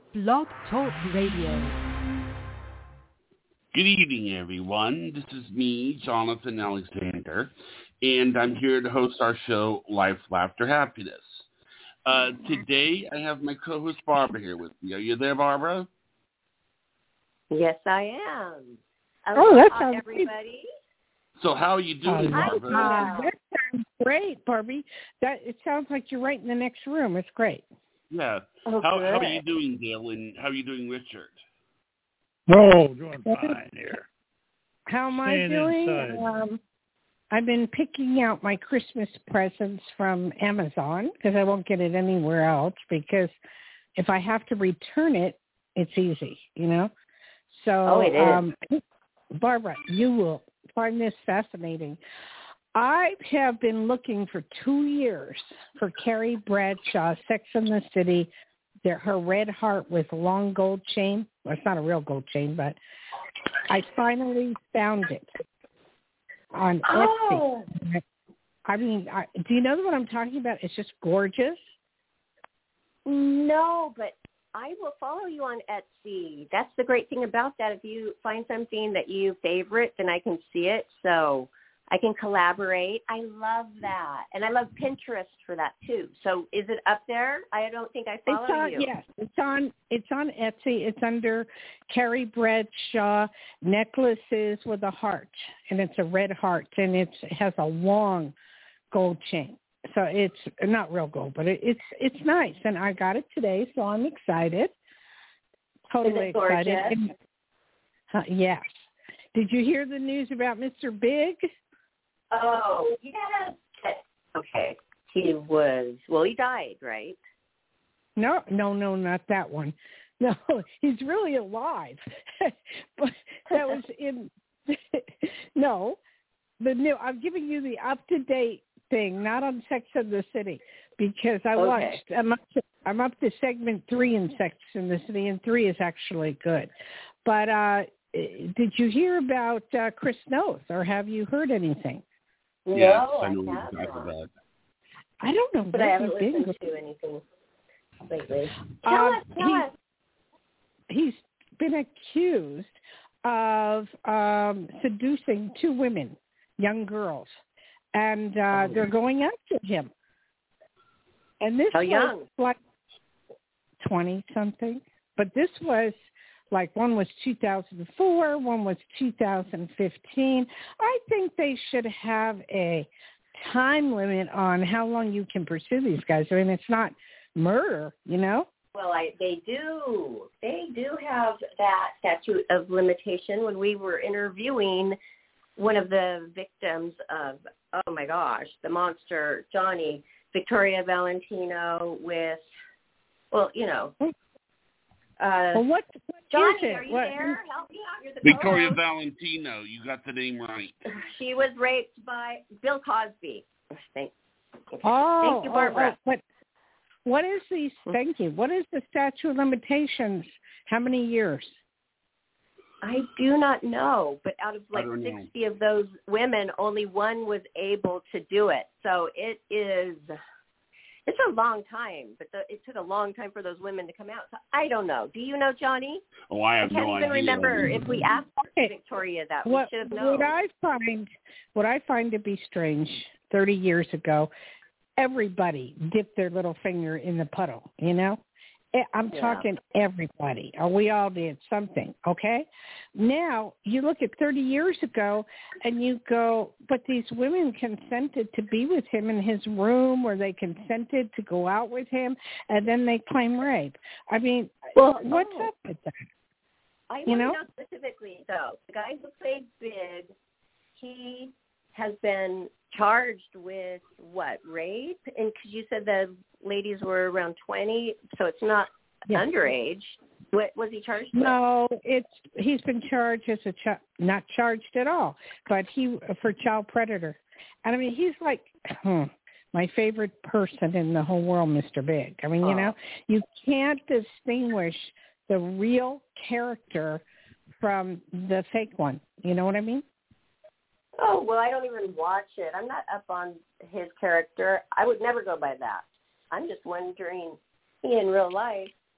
Blog Talk Radio. Good evening, everyone. This is me, Jonathan Alexander, and I'm here to host our show, Life, Laughter, Happiness. Today, I have my co-host, Barbara, here with me. Are you there, Barbara? Yes, I am. That sounds everybody. So how are you doing, Barbara? That sounds great, Barbie. It sounds like you're right in the next room. It's great. Yeah. How are you doing, Dale, and how are you doing, Richard? Oh, doing fine here. How am I doing? I've been picking out my Christmas presents from Amazon because I won't get it anywhere else, because if I have to return it, it's easy, you know? So, it is. Barbara, you will find this fascinating. I have been looking for 2 years for Carrie Bradshaw, Sex and the City, her red heart with long gold chain. Well, it's not a real gold chain, but I finally found it on Etsy. I mean, do you know what I'm talking about? It's just gorgeous. No, but I will follow you on Etsy. That's the great thing about that. If you find something that you favorite, then I can see it. So I can collaborate. I love that. And I love Pinterest for that too. So is it up there? I don't think I follow you. Yes, it's on Etsy. It's under Carrie Bradshaw necklaces with a heart, and it's a red heart, and it has a long gold chain. So it's not real gold, but it's nice, and I got it today, so I'm excited. Totally excited. And, yes. Did you hear the news about Mr. Big? Oh, yes. Okay. He died, right? No, not that one. No, he's really alive. But that was in, no, I'm giving you the up-to-date thing, not on Sex and the City, because I watched, I'm up to segment 3 in Sex and the City, and 3 is actually good. But did you hear about Chris Noth, or have you heard anything? Yes, No, I know exactly that. I don't know. But I haven't listened to anything lately. Tell us. He's been accused of seducing 2 women, young girls, and they're going after him. And this was like 20-something, but this was like, one was 2004, one was 2015. I think they should have a time limit on how long you can pursue these guys. I mean, it's not murder, you know? Well, they do. They do have that statute of limitation. When we were interviewing one of the victims of, oh my gosh, the monster, Johnny, Victoria Valentino with, well, you know. What Johnny, are you there? Help me out. You're the Victoria Valentino, you got the name right. She was raped by Bill Cosby. Thank you, Oh, Barbara. but what is thank you. What is the statute of limitations? How many years? I do not know, but out of like 60 of those women, only one was able to do it. So it's a long time, but it took a long time for those women to come out. So I don't know. Do you know, Johnny? Oh, I have no idea. I can't even remember if we asked Victoria that. We should have known. What I find to be strange, 30 years ago, everybody dipped their little finger in the puddle, you know? I'm talking everybody. We all did something, okay? Now, you look at 30 years ago, and you go, but these women consented to be with him in his room, or they consented to go out with him, and then they claim rape. I mean, what's up with that? I don't know specifically, though. The guy who played Big, he has been charged with, rape? And because you said the ladies were around 20, so it's not underage. What was he charged with? No, he's been charged as not charged at all, but for child predator. And I mean, he's like my favorite person in the whole world, Mr. Big. I mean, you know, you can't distinguish the real character from the fake one. You know what I mean? Oh, well, I don't even watch it. I'm not up on his character. I would never go by that. I'm just wondering, he in real life,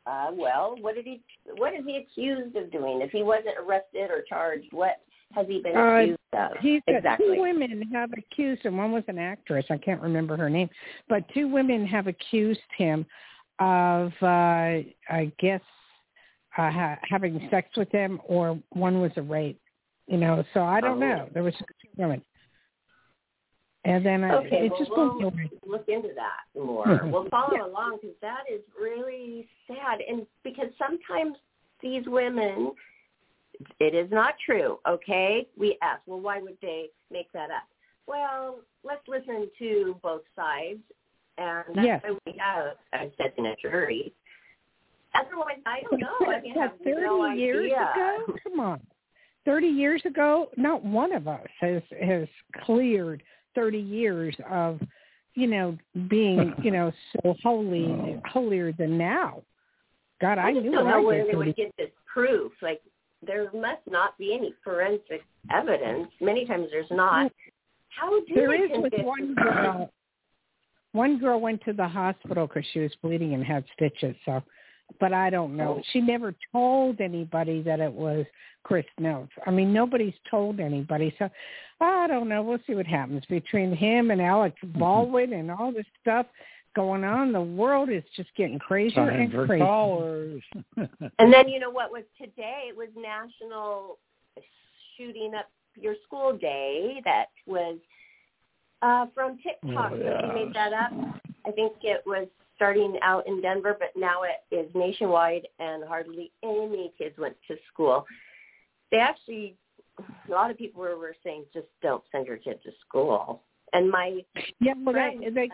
Well, what is he accused of doing? If he wasn't arrested or charged, what has he been accused of? Two women have accused him. One was an actress. I can't remember her name. But two women have accused him of, I guess, having sex with him, or one was a rape. So I don't know. There was two women. And then we'll look into that more. We'll follow along because that is really sad. And because sometimes these women, it is not true, okay? We ask, well, why would they make that up? Well, let's listen to both sides. And that's why we have a session at jury. Otherwise, I don't know. I mean, I have 30 years ago? Come on. 30 years ago, not one of us has cleared 30 years of, being, so holier than now. God, I knew don't know I where did they would get this proof. Like, there must not be any forensic evidence. Many times there's not. How do there they is with convict one girl. One girl went to the hospital because she was bleeding and had stitches. So, but I don't know. She never told anybody that it was Chris Noth. I mean, nobody's told anybody. So I don't know. We'll see what happens between him and Alec Baldwin and all this stuff going on. The world is just getting crazier and crazier. Callers. And then what was today? It was National Shooting Up Your School Day. That was from TikTok. Somebody made that up. I think it was starting out in Denver, but now it is nationwide, and hardly any kids went to school. They actually, a lot of people were saying, just don't send your kid to school. And they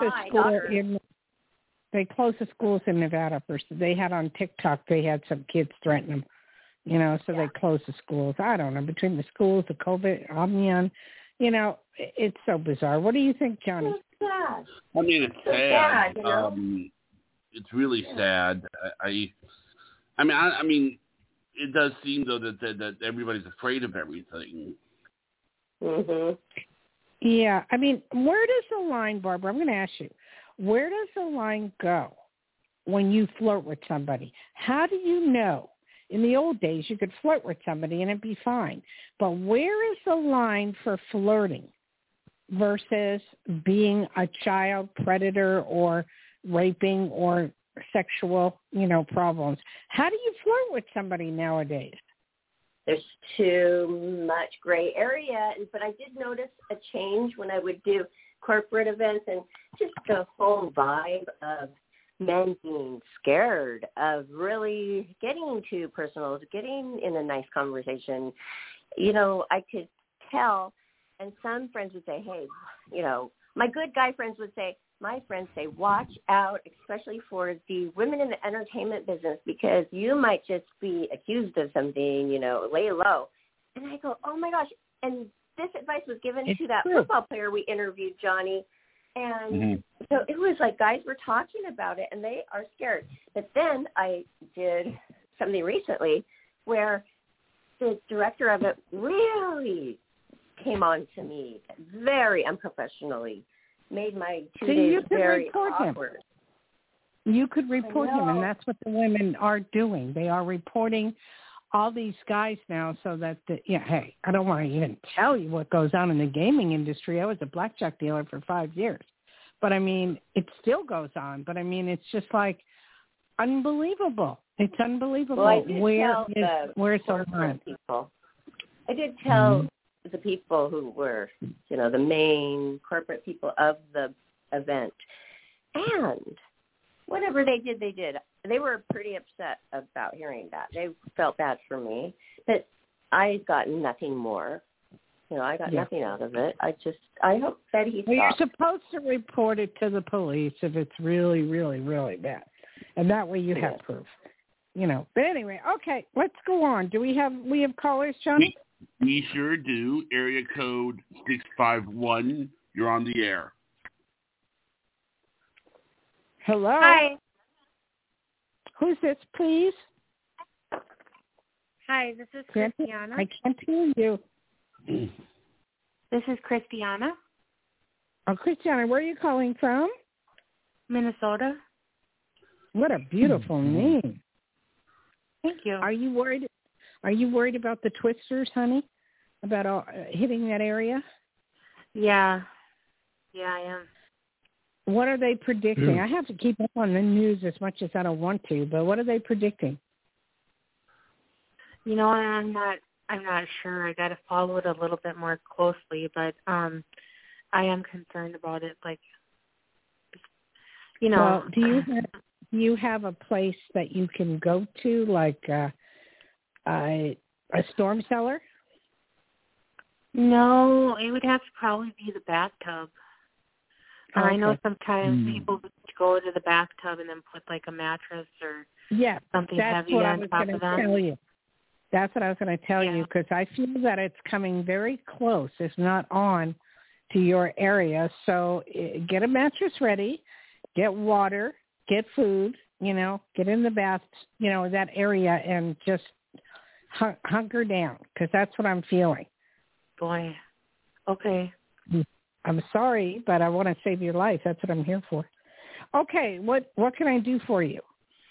closed the schools in Nevada first. They had on TikTok, they had some kids threaten them, so they closed the schools. I don't know, between the schools, the COVID, Omnion, it's so bizarre. What do you think, Johnny? It's sad. I mean, it's sad. It's really sad. I mean, it does seem though that everybody's afraid of everything. Mhm. Yeah, I mean, where does the line, Barbara? I'm going to ask you, where does the line go when you flirt with somebody? How do you know? In the old days, you could flirt with somebody and it'd be fine. But where is the line for flirting versus being a child predator or raping or sexual, problems? How do you flirt with somebody nowadays? There's too much gray area, but I did notice a change when I would do corporate events and just the whole vibe of men being scared of really getting too personal, getting in a nice conversation. I could tell, and some friends would say, hey, my good guy friends would say, my friends say, watch out, especially for the women in the entertainment business, because you might just be accused of something, lay low. And I go, oh, my gosh. And this advice was given to that football player we interviewed, Johnny. And so it was like guys were talking about it, and they are scared. But then I did something recently where the director of it really came on to me very unprofessionally, made my 2 days very awkward. You could report him, and that's what the women are doing. They are reporting all these guys now so that, hey, I don't want to even tell you what goes on in the gaming industry. I was a blackjack dealer for 5 years. But, I mean, it still goes on. But, I mean, it's just like unbelievable. It's unbelievable. Well, I did where's the line? I did tell the people who were, the main corporate people of the event. And whatever they did, they did. They were pretty upset about hearing that. They felt bad for me. But I got nothing more. I got nothing out of it. I hope that he stopped. Well, you're supposed to report it to the police if it's really, really, really bad. And that way you have proof. But anyway, okay, let's go on. Do we have callers, Johnny? We sure do. Area code 651. You're on the air. Hello. Hi. Who's this, please? Hi, this is Christiana. I can't hear you. This is Christiana. Oh, Christiana, where are you calling from? Minnesota. What a beautiful name. Thank you. Are you worried about the twisters, honey? About hitting that area? Yeah. Yeah, I am. What are they predicting? I have to keep up on the news as much as I don't want to, but what are they predicting? You know, I'm not sure. I got to follow it a little bit more closely, but I am concerned about it. Like, you know. Well, do you have a place that you can go to, like a storm cellar? No, it would have to probably be the bathtub. Okay. I know sometimes people go to the bathtub and then put like a mattress or something heavy on top of them. Tell you. That's what I was going to tell you, because I feel that it's coming very close, if not on, to your area. So get a mattress ready, get water, get food, get in the bath, that area, and just hunker down, because that's what I'm feeling. Boy. Okay. I'm sorry, but I want to save your life. That's what I'm here for. Okay, what can I do for you?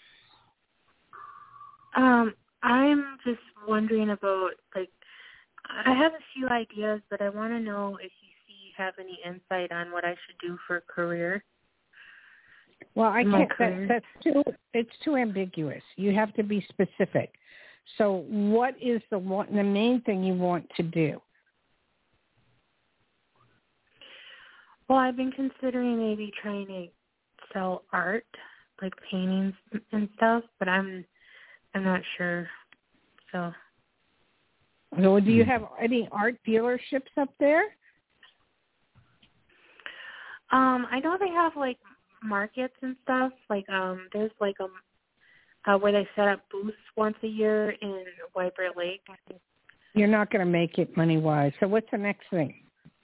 I'm just wondering about, like, I have a few ideas, but I want to know if you have any insight on what I should do for a career. Well, I can't. It's too ambiguous. You have to be specific. So, what is the main thing you want to do? Well, I've been considering maybe trying to sell art, like paintings and stuff, but I'm not sure. So do you have any art dealerships up there? I know they have like markets and stuff. Like there's like where they set up booths once a year in White Bear Lake. You're not going to make it money wise. So what's the next thing?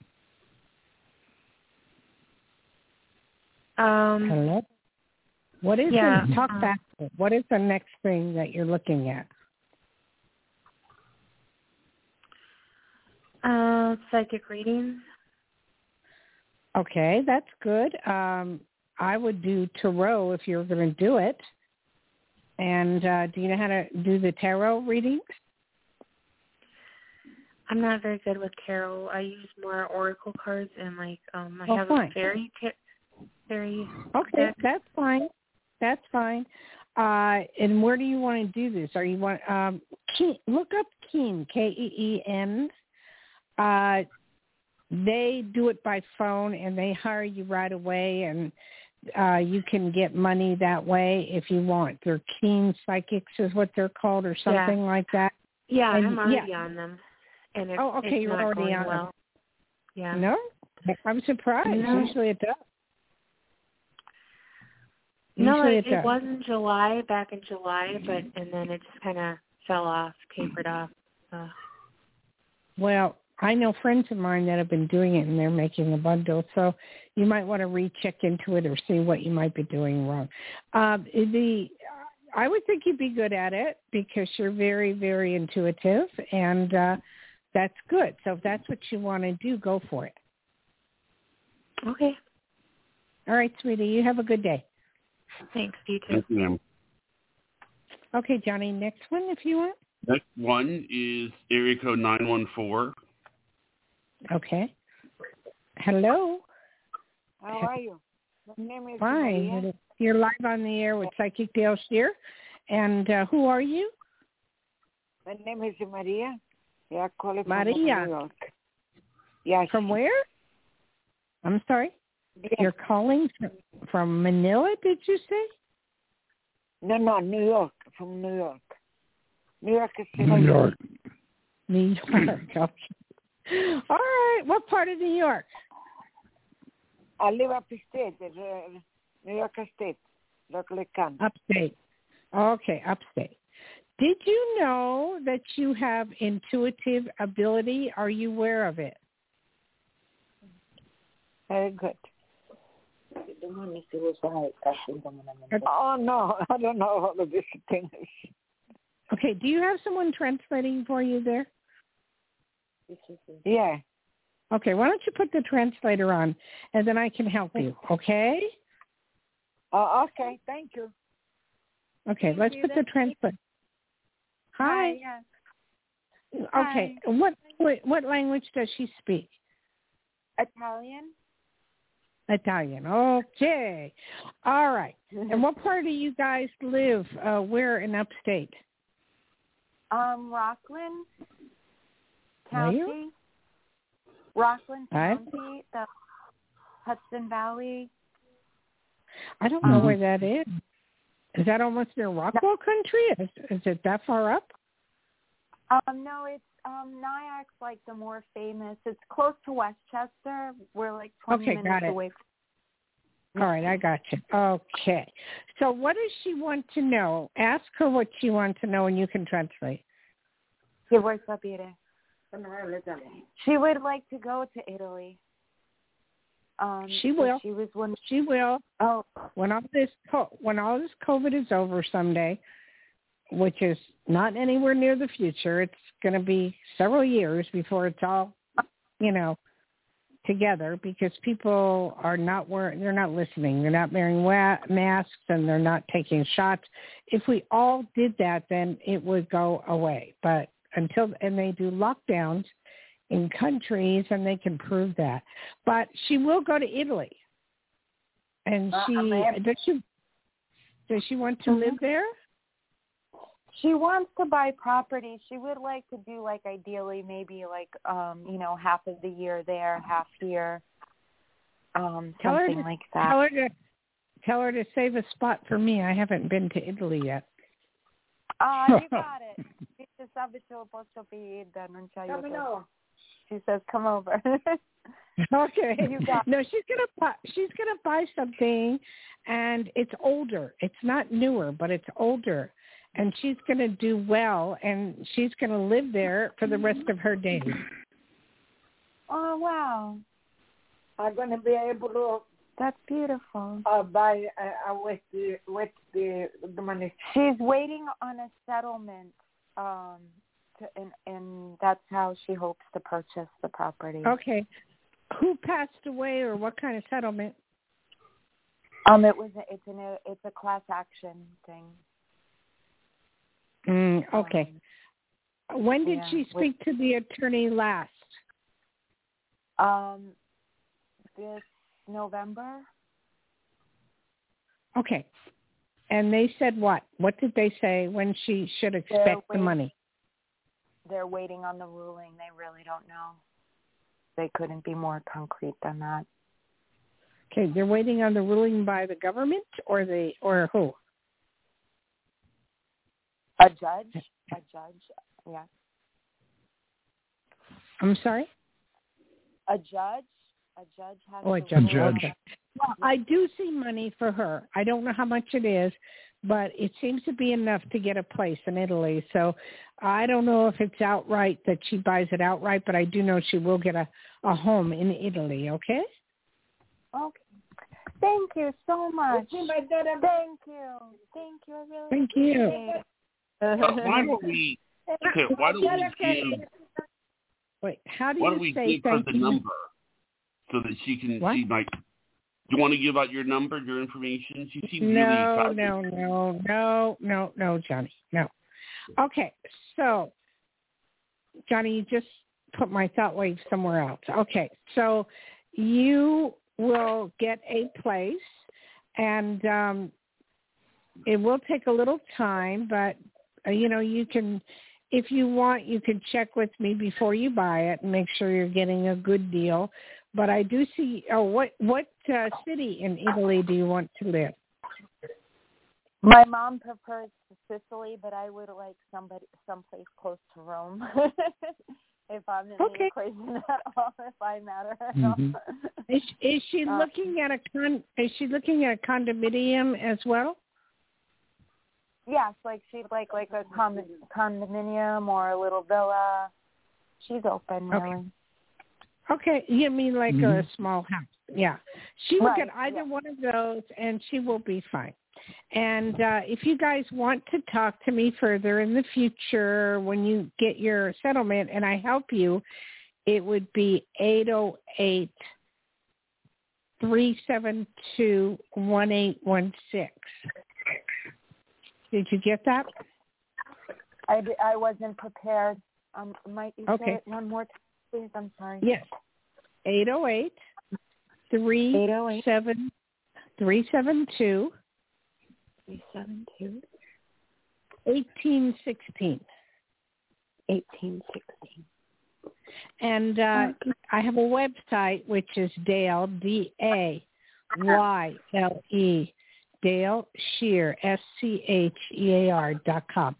Hello? What is talk back to me. What is the next thing that you're looking at? Psychic readings. Okay, that's good. I would do tarot if you're going to do it. And do you know how to do the tarot readings? I'm not very good with tarot. I use more oracle cards and I have fine. a fairy. Okay, that's fine. That's fine. And where do you want to do this? Are you want look up Keen, Keen. They do it by phone, and they hire you right away, and you can get money that way if you want. They're Keen Psychics is what they're called, or something like that. Yeah, and I'm already on them. And it's you're already on well. them. Yeah. No, I'm surprised. No. Usually it does. No, it was in July, back in July, and then it just kind of fell off, tapered off. Well, I know friends of mine that have been doing it, and they're making a bundle, so you might want to recheck into it or see what you might be doing wrong. I would think you'd be good at it because you're very, very intuitive, and that's good. So if that's what you want to do, go for it. Okay. All right, sweetie. You have a good day. Thanks. You too. Thank you. Okay, Johnny, next one if you want. Next one is area code 914. Okay. Hello. How are you? My name is Fine. Maria. You're live on the air with Psychic Dale Steer. And who are you? My name is Maria. Yeah, I call it from Maria. New York. Yes. From where? I'm sorry? Yes. You're calling from Manila, did you say? No, New York. From New York. New York is New York. New York. Okay. All right. What part of New York? I live upstate, New York State, locally can. Upstate. Okay, upstate. Did you know that you have intuitive ability? Are you aware of it? Very good. Oh, no, I don't know all of these things. Okay, do you have someone translating for you there? Yeah. Okay, why don't you put the translator on, and then I can help you, okay? Oh, okay, thank you. Okay, let's put the translate. Hi. Yes. Okay. Hi. What language does she speak? Italian. Italian. Okay. All right. And what part do you guys live? Where in upstate? Rockland County. Rockland County, the Hudson Valley. I don't know where that is. Is that almost near Rockwell Country? Is it that far up? No, it's Nyack's like the more famous. It's close to Westchester. We're like 20 minutes away. All right, I got you. Okay. So what does she want to know? Ask her what she wants to know, and you can translate. She would like to go to Italy. She will. She will. Oh, when all this COVID is over someday, which is not anywhere near the future, it's going to be several years before it's all, together, because people are not they're not listening. They're not wearing masks, and they're not taking shots. If we all did that, then it would go away. But and they do lockdowns in countries, and they can prove that. But she will go to Italy. And does she want to live there? She wants to buy property. She would like to do, like, ideally maybe like half of the year there, half here. Something like that. Tell her to save a spot for me. I haven't been to Italy yet. You got it. She says, "Come over." Okay. No, she's gonna buy something, and it's older. It's not newer, but it's older, and she's gonna do well, and she's gonna live there for the rest of her days. Oh wow! I'm gonna be able to. That's beautiful. Buy with the money. She's waiting on a settlement. And that's how she hopes to purchase the property. Okay. Who passed away, or what kind of settlement? It's a class action thing. Okay. When did she speak to the attorney last? This November. Okay. And they said what? What did they say when she should expect the money? They're waiting on the ruling. They really don't know. They couldn't be more concrete than that. Okay, they're waiting on the ruling by the government, or who? A judge. Yeah. I'm sorry? A judge. A judge has a judge. Okay. Well, I do see money for her. I don't know how much it is, but it seems to be enough to get a place in Italy. So I don't know if it's outright that she buys it outright, but I do know she will get a home in Italy, okay? Okay. Thank you so much. Thank you. I really Thank you. Why don't we give... Wait, how do you say her the number so that she can... What? She might... Do you want to give out your number, your information? She seems No, Johnny. No. Okay, so, Johnny, you just put my thought wave somewhere else. Okay, so you will get a place, and it will take a little time, but, you can, if you want, you can check with me before you buy it and make sure you're getting a good deal. But I do see. What city in Italy do you want to live? My mom prefers Sicily, but I would like someplace close to Rome. If I'm in the equation at all, if I matter at all. Is she looking at a condominium as well? Yes, like she'd like a condominium or a little villa. She's open, really. Okay, you mean like a small house? Yeah, she will get either one of those, and she will be fine. And if you guys want to talk to me further in the future when you get your settlement and I help you, it would be 808-372-1816. Did you get that? I wasn't prepared. Might you Okay. say it one more time, please? I'm sorry. Yes. 808-372. 372. 1816. 1816. And I have a website, which is Dale, DAYLE, Dale Scheer, SCHEAR.com.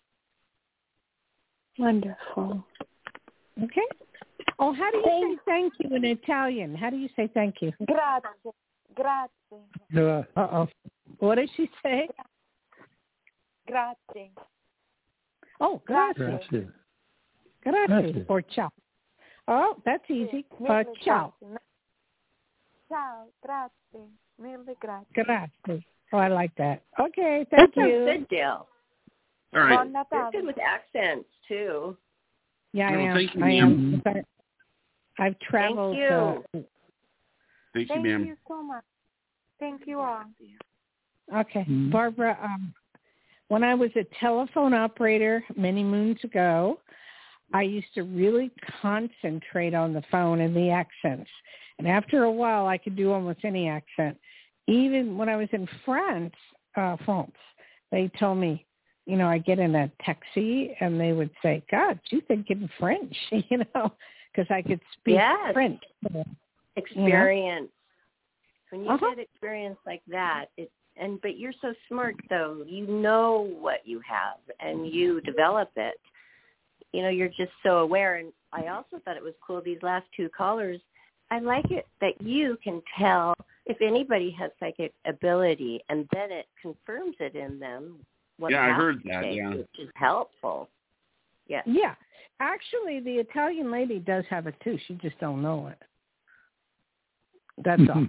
Wonderful. Okay. Oh, how do you say thank you in Italian? How do you say thank you? Grazie. Grazie. Uh-oh. What does she say? Grazie. Oh, grazie. Grazie. Or ciao. Oh, that's easy. Ciao. Ciao. Grazie. Mille grazie. Grazie. Oh, I like that. Okay, thank you. That's good, Dale. All right. You're good with accents, too. Yeah, Well, thank you, I am. I've traveled. Thank you. Thank you, ma'am. Thank you so much. Thank you all. Okay. Barbara, when I was a telephone operator many moons ago, I used to really concentrate on the phone and the accents. And after a while, I could do almost any accent. Even when I was in France, they told me, I get in a taxi and they would say, God, you think in French, because I could speak French. Experience. When you get experience like that, but you're so smart, though. You know what you have, and you develop it. You're just so aware. And I also thought it was cool, these last two callers. I like it that you can tell if anybody has psychic ability, and then it confirms it in them. I heard that, which is helpful. Yeah. Yeah. Actually, the Italian lady does have it, too. She just don't know it. That's all.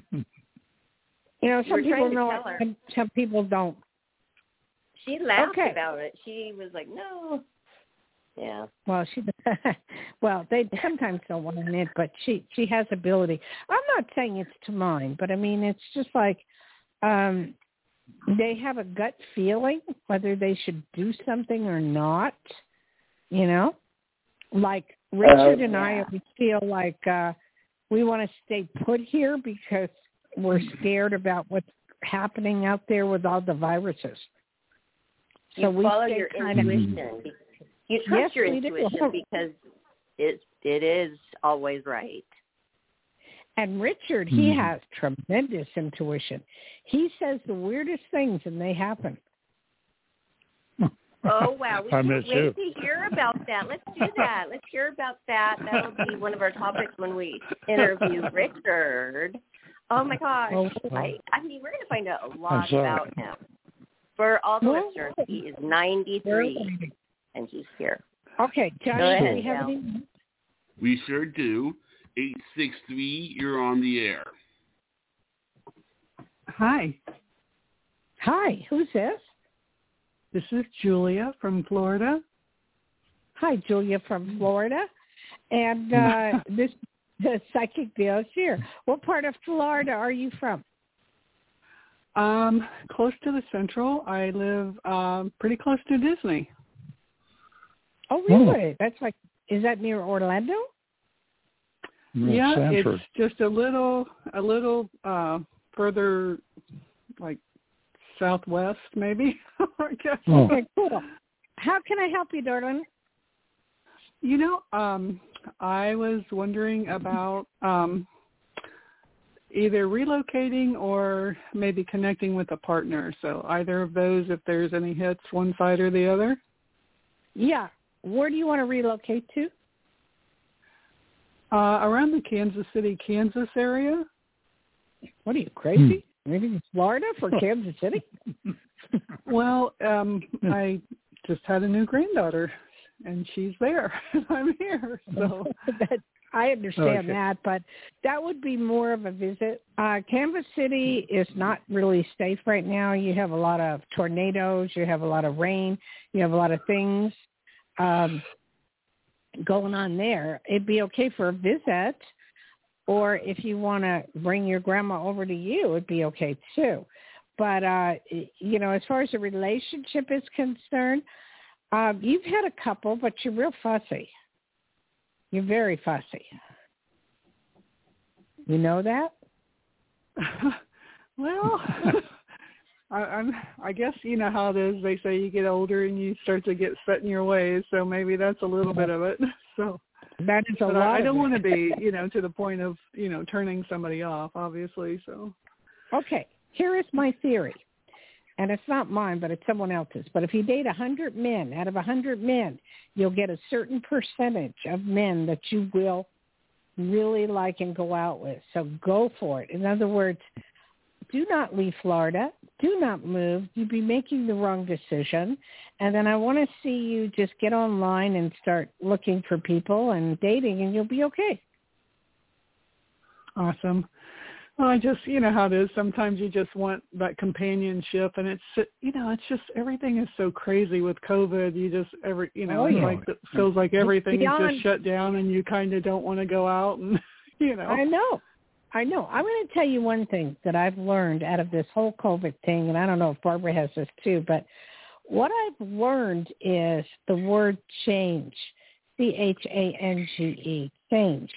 Some people know it, and some people don't. She laughed about it. She was like, no. Yeah. Well, they sometimes don't want to admit, but she has ability. I'm not saying it's to mine, but I mean, it's just like they have a gut feeling whether they should do something or not, Like Richard and I, we feel like we want to stay put here because we're scared about what's happening out there with all the viruses. So we follow your intuition. You trust your intuition because it is always right. And Richard, he has tremendous intuition. He says the weirdest things and they happen. Oh, wow. We can't wait to hear about that. Let's do that. Let's hear about that. That'll be one of our topics when we interview Richard. Oh, my gosh. I mean, we're going to find out a lot about him. For all the listeners, he is 93, and he's here. Okay, Johnny, do we have any? We sure do. 863, you're on the air. Hi. Hi, who's this? This is Julia from Florida. Hi, Julia from Florida. And this the Psychic Dale is here. What part of Florida are you from? Close to the Central. I live pretty close to Disney. Oh, really? That's like, is that near Orlando? Yeah, it's just a little further, like southwest, maybe. I guess. Okay, cool. How can I help you, darling? I was wondering about either relocating or maybe connecting with a partner. So either of those, if there's any hits, one side or the other. Yeah. Where do you want to relocate to? Around the Kansas City, Kansas area. What are you, crazy? Maybe in Florida for Kansas City? Well, I just had a new granddaughter, and she's there, and I'm here. So I understand that, but that would be more of a visit. Kansas City is not really safe right now. You have a lot of tornadoes. You have a lot of rain. You have a lot of things going on there. It'd be okay for a visit, or if you want to bring your grandma over to you, it'd be okay too. But, as far as a relationship is concerned, you've had a couple, but you're real fussy. You're very fussy. You know that? Well, I guess you know how it is. They say you get older and you start to get set in your ways, so maybe that's a little bit of it. So that is a lot. I don't want to be, to the point of, turning somebody off, obviously. So okay, here is my theory, and it's not mine, but it's someone else's. But if you date 100 men, out of 100 men, you'll get a certain percentage of men that you will really like and go out with. So go for it. In other words, do not leave Florida. Do not move. You'd be making the wrong decision. And then I want to see you just get online and start looking for people and dating, and you'll be okay. Awesome. Well, I just, how it is. Sometimes you just want that companionship, and it's just everything is so crazy with COVID. You just like it feels like everything is just shut down, and you kind of don't want to go out, and I know. I'm going to tell you one thing that I've learned out of this whole COVID thing, and I don't know if Barbara has this too, but what I've learned is the word change, CHANGE, change.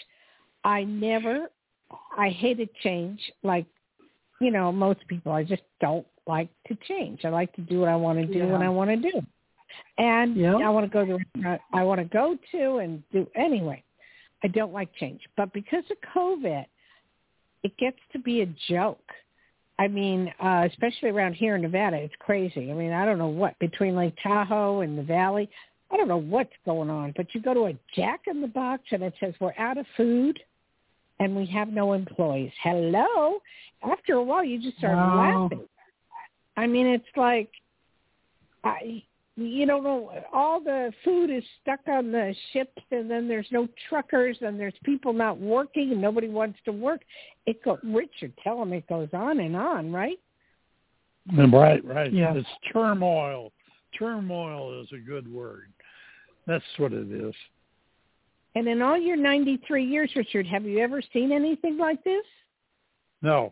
I hated change like, most people. I just don't like to change. I like to do what I want to do when I want to do. And I want to go to the restaurant I want to go to and do anyway. I don't like change. But because of COVID, it gets to be a joke. I mean, especially around here in Nevada, it's crazy. I mean, I don't know what, between Lake Tahoe and the Valley, I don't know what's going on. But you go to a Jack in the Box and it says we're out of food and we have no employees. Hello? After a while, you just start laughing. I mean, it's like, you don't know, all the food is stuck on the ships, and then there's no truckers, and there's people not working, and nobody wants to work. Richard, tell him it goes on and on, right? Right. Yeah. It's turmoil. Turmoil is a good word. That's what it is. And in all your 93 years, Richard, have you ever seen anything like this? No.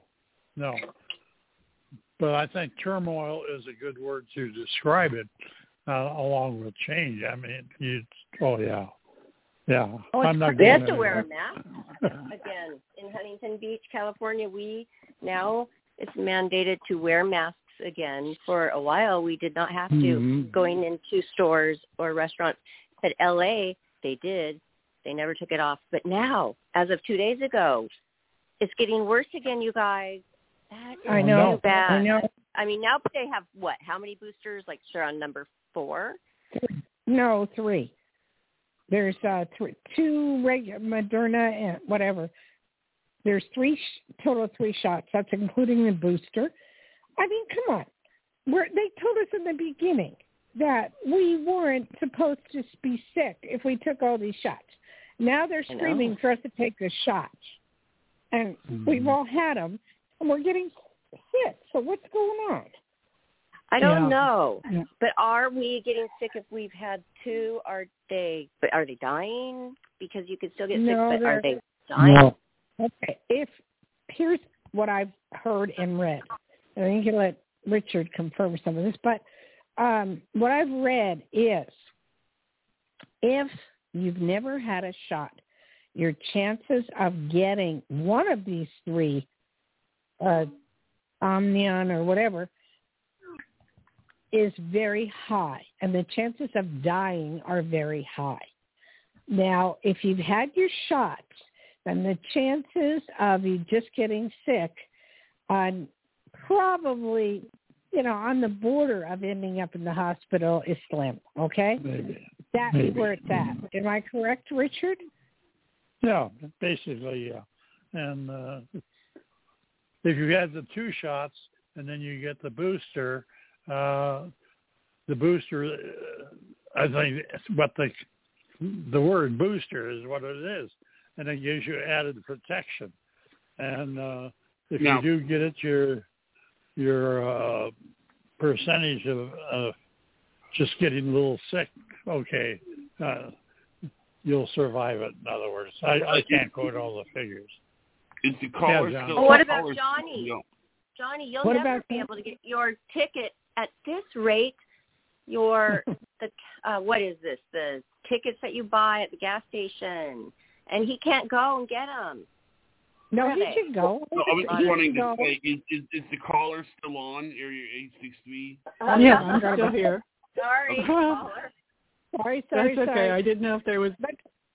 But I think turmoil is a good word to describe it, along with change. I mean, yeah. I'm not we going have to wear a mask. Again, in Huntington Beach, California, it's mandated to wear masks again. For a while, we did not have to going into stores or restaurants. At LA, they did. They never took it off. But now, as of 2 days ago, it's getting worse again, you guys. That is I know. bad. I know. I mean, now they have what? How many boosters? Like, they're on number 4? No, 3. There's 2 regular Moderna and whatever. There's total of 3 shots. That's including the booster. I mean, come on. They told us in the beginning that we weren't supposed to be sick if we took all these shots. Now they're screaming for us to take the shots. And we've all had them, and we're getting sick. So what's going on? I don't know. Yeah. But are we getting sick if we've had 2? Are they dying? Because you could still get sick, but are they dying? No. Okay. Here's what I've heard and read. And you can let Richard confirm some of this, but what I've read is if you've never had a shot, your chances of getting one of these 3, Omnion or whatever, is very high, and the chances of dying are very high. Now, if you've had your shots, then the chances of you just getting sick probably, on the border of ending up in the hospital is slim, okay? Maybe. That's where it's at. Am I correct, Richard? Yeah, basically, yeah. And if you had the 2 shots and then you get the booster, I think what the word booster is what it is, and it gives you added protection. And if you do get it, your percentage of just getting a little sick, okay, you'll survive it. In other words, I can't quote all the figures. Is the caller what about Johnny? Johnny, you'll never be able to get your ticket at this rate. What is this? The tickets that you buy at the gas station, and he can't go and get them. No, he should go. So I was just wanting to say, is the caller still on, Area 863? Yeah, I'm still here. Sorry, caller. Sorry. That's okay. I didn't know if there was...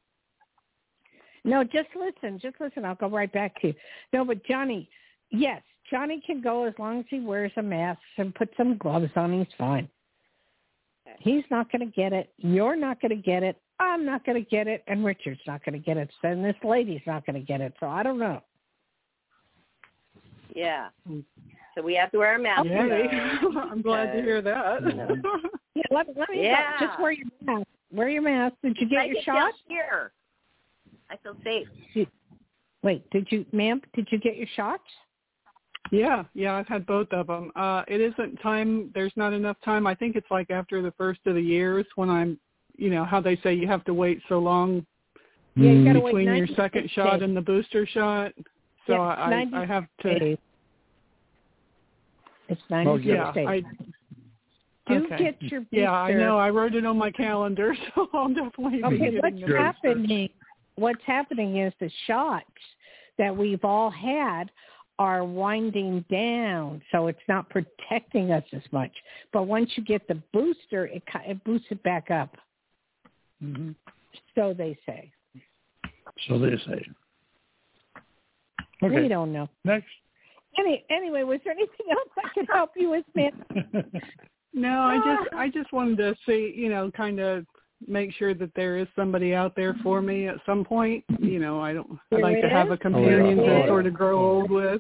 No, just listen. I'll go right back to you. No, but Johnny, yes, Johnny can go as long as he wears a mask and put some gloves on. He's fine. He's not going to get it. You're not going to get it. I'm not going to get it. And Richard's not going to get it. And this lady's not going to get it. So I don't know. Yeah. So we have to wear a mask. Yeah. I'm glad to hear that. Yeah, let me just wear your mask. Wear your mask. Did you get your shot? Here. I feel safe. Wait, did you get your shots? Yeah, I've had both of them. It isn't time. There's not enough time. I think it's like after the first of the years when I'm, how they say you have to wait so long you gotta between wait your second shot and the booster shot. So I have to. Days. It's 96 days. Get your booster. Yeah, I know. I wrote it on my calendar, so I'll definitely be getting the What's happening is the shots that we've all had are winding down, so it's not protecting us as much. But once you get the booster, it boosts it back up. Mm-hmm. So they say. Okay. We don't know. Next. Anyway, was there anything else I could help you with, man? No, I just wanted to see, kind of make sure that there is somebody out there for me at some point. I'd like to have a companion to sort of grow old with,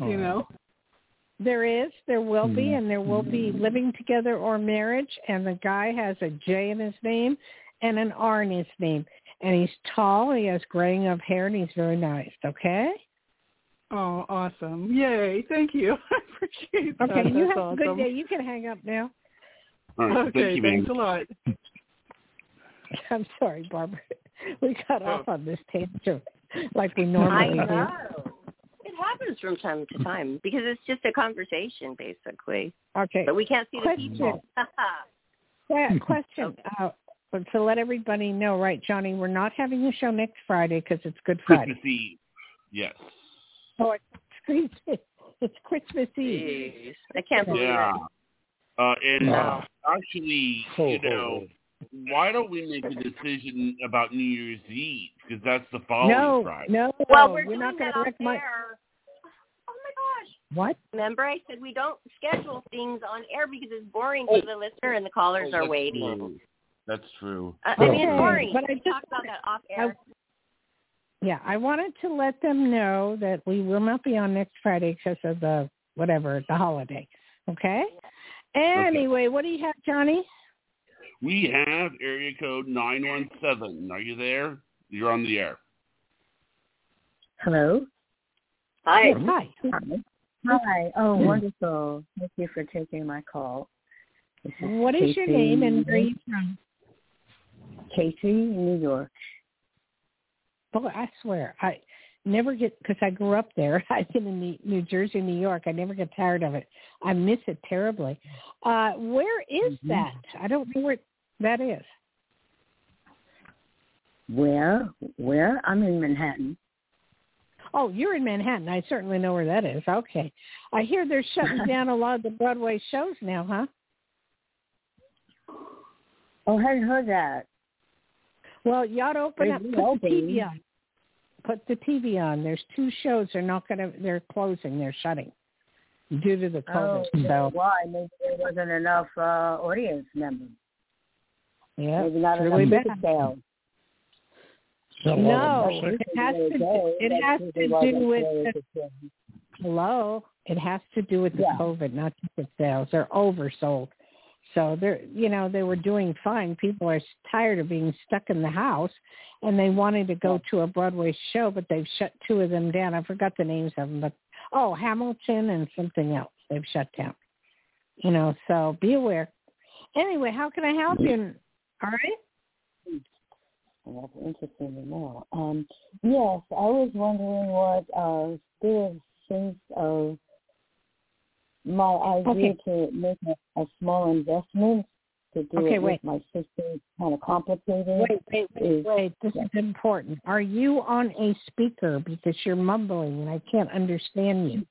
There will be, and there will be living together or marriage, and the guy has a J in his name and an R in his name. And he's tall, he has graying of hair, and he's very nice, okay? Oh, awesome. Yay, thank you. I appreciate that. Okay, you have awesome. a good day. You can hang up now. All right, okay, thanks a lot. I'm sorry, Barbara. We got off on this tangent like we normally do. I know. It happens from time to time because it's just a conversation, basically. Okay. But we can't see the people. Question. To let everybody know, right, Johnny, we're not having a show next Friday because it's Good Friday. Christmas Eve. Yes. Oh, it's Christmas Eve. Jeez. I can't believe it. Actually, why don't we make a decision about New Year's Eve? Because that's the following Friday. No. Well, we're not doing that off on air. Oh, my gosh. What? Remember I said we don't schedule things on air because it's boring for the listener and the callers are waiting. True. That's true. I mean, it's boring. But I just talk about that off air. I wanted to let them know that we will not be on next Friday because of the holiday. Okay? Anyway, what do you have, Johnny? We have area code 917. Are you there? You're on the air. Hello? Hi. Hi. Oh, wonderful. Thank you for taking my call. What is your name and where are you from? Casey, New York. Boy, I swear, I never get, because I grew up there. I've been in New Jersey, New York. I never get tired of it. I miss it terribly. Where is that? I don't know where that is. Where? I'm in Manhattan. Oh, you're in Manhattan. I certainly know where that is. Okay. I hear they're shutting down a lot of the Broadway shows now, huh? Oh, I hadn't heard that. Well, you ought to open up, put the TV on. Put the TV on. There's 2 shows. They're closing. They're shutting due to the COVID. So why? Maybe there wasn't enough audience members. Yeah, maybe not really enough bad. Sales. No, it has to do with hello. It has to do with the COVID, not just the sales. They're oversold. So they were doing fine. People are tired of being stuck in the house, and they wanted to go to a Broadway show, but they've shut 2 of them down. I forgot the names of them, but Hamilton and something else they've shut down. So be aware. Anyway, how can I help you? All right. Well, that's interesting to know. Yes, I was wondering what there seems of my idea to make a small investment to do it with my sister is kind of complicated. Wait. This is important. Are you on a speaker? Because you're mumbling and I can't understand you.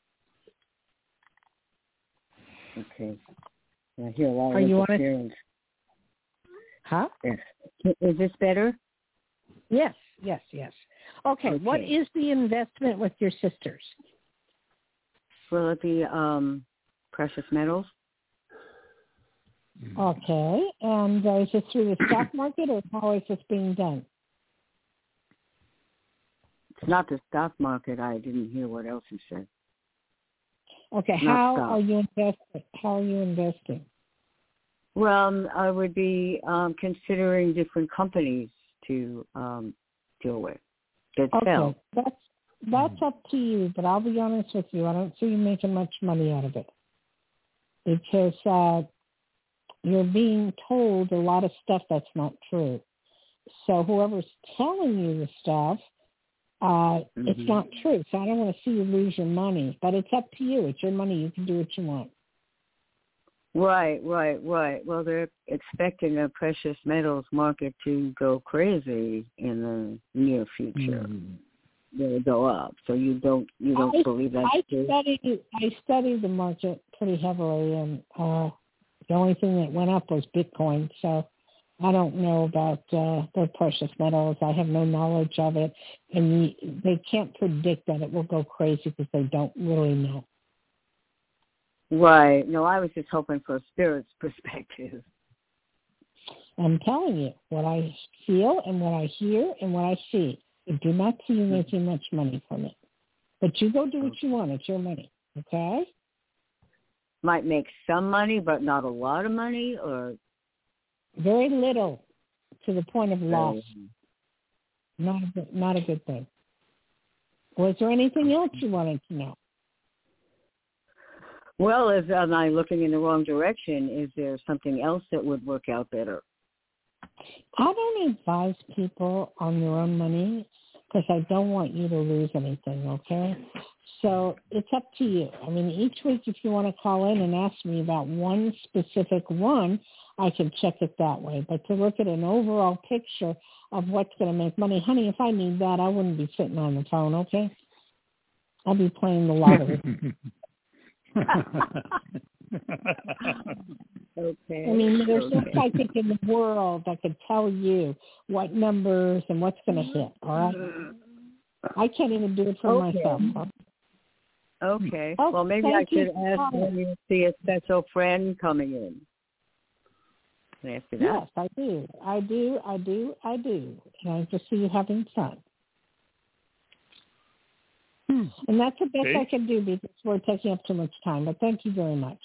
Okay. I hear a lot of interference. Huh? Yes. Is this better? Yes. Okay. What is the investment with your sisters? Will it be precious metals? Okay. And is it through the stock market or how is this being done? It's not the stock market. I didn't hear what else you said. Okay. How are you investing? Well, I would be considering different companies to deal with that sell. That's up to you, but I'll be honest with you. I don't see you making much money out of it because you're being told a lot of stuff that's not true. So whoever's telling you the stuff, it's not true. So I don't want to see you lose your money, but it's up to you. It's your money. You can do what you want. Right. Well, they're expecting the precious metals market to go crazy in the near future. They'll go up. So you don't believe that's true? I studied the market pretty heavily, and the only thing that went up was Bitcoin. So I don't know about the precious metals. I have no knowledge of it, and they can't predict that it will go crazy because they don't really know. Right. No, I was just hoping for a spirit's perspective. I'm telling you what I feel and what I hear and what I see. I do not see you making much money from it. But you go do what you want. It's your money. Okay? Might make some money, but not a lot of money, or? Very little, to the point of loss. Not a good thing. Was there anything else you wanted to know? Well, am I looking in the wrong direction? Is there something else that would work out better? I don't advise people on their own money because I don't want you to lose anything, okay? So it's up to you. I mean, each week if you want to call in and ask me about one specific one, I can check it that way. But to look at an overall picture of what's going to make money, honey, if I need that, I wouldn't be sitting on the phone, okay? I'll be playing the lottery. Okay. I mean, there's no psychic in the world that could tell you what numbers and what's going to hit, all right? I can't even do it for myself. Okay. Well, maybe I should ask when you see a special friend coming in. After that. Yes, I do. And I just see you having fun. And that's the best I can do because we're taking up too much time. But thank you very much.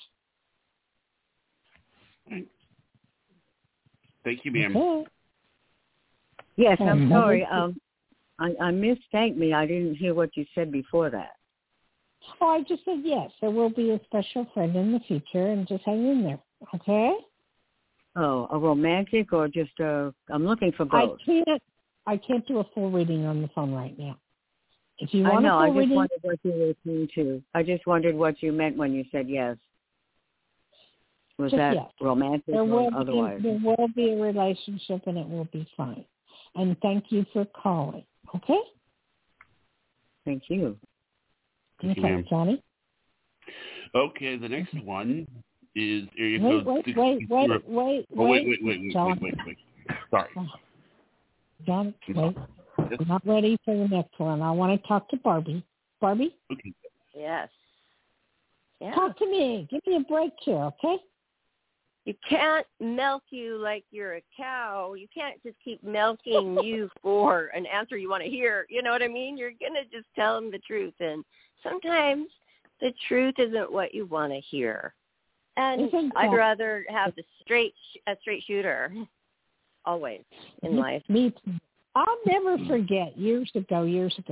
Thank you, ma'am. Okay. Yes, I'm sorry. I missed thank me. I didn't hear what you said before that. Oh, I just said yes. There will be a special friend in the future, and just hang in there. Okay? Oh, a romantic or just I'm looking for both. I can't do a full reading on the phone right now. If you want I just reading, wondered what you were listening to. I just wondered what you meant when you said yes. Was that yes. romantic or otherwise? There will be a relationship and it will be fine. And thank you for calling. Okay? Thank you. Okay, Johnny? Okay, the next one is area code Wait. Sorry. John, wait. I'm not ready for the next one. I want to talk to Barbie. Barbie? Okay. Yes. Yeah. Talk to me. Give me a break here, okay? You can't milk you like you're a cow. You can't just keep milking you for an answer you want to hear. You know what I mean? You're going to just tell them the truth. And sometimes the truth isn't what you want to hear. And I'd rather have a straight shooter always in life. Me too. I'll never forget years ago,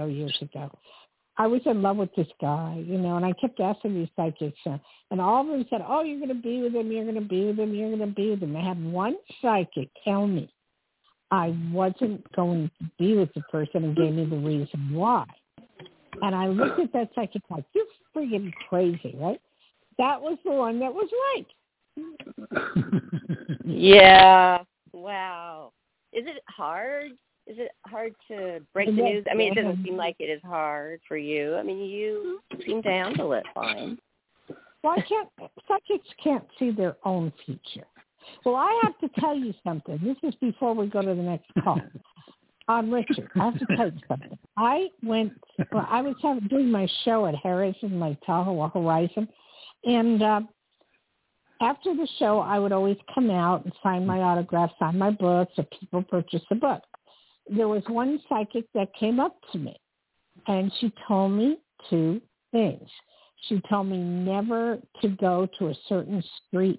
I was in love with this guy, and I kept asking these psychics, and all of them said, oh, you're going to be with him, you're going to be with him, you're going to be with him. I had one psychic tell me I wasn't going to be with the person and gave me the reason why. And I looked at that psychic like, you're freaking crazy, right? That was the one that was right. Yeah. Wow. Is it hard? Is it hard to break the news? I mean, it doesn't seem like it is hard for you. I mean, you seem to handle it fine. Well, psychics can't see their own future. Well, I have to tell you something. This is before we go to the next call. Richard, I have to tell you something. I was doing my show at Harrison, like Tahoe Horizon, and after the show, I would always come out and sign my autograph, sign my books, if people purchase a book. There was one psychic that came up to me, and she told me two things. She told me never to go to a certain street,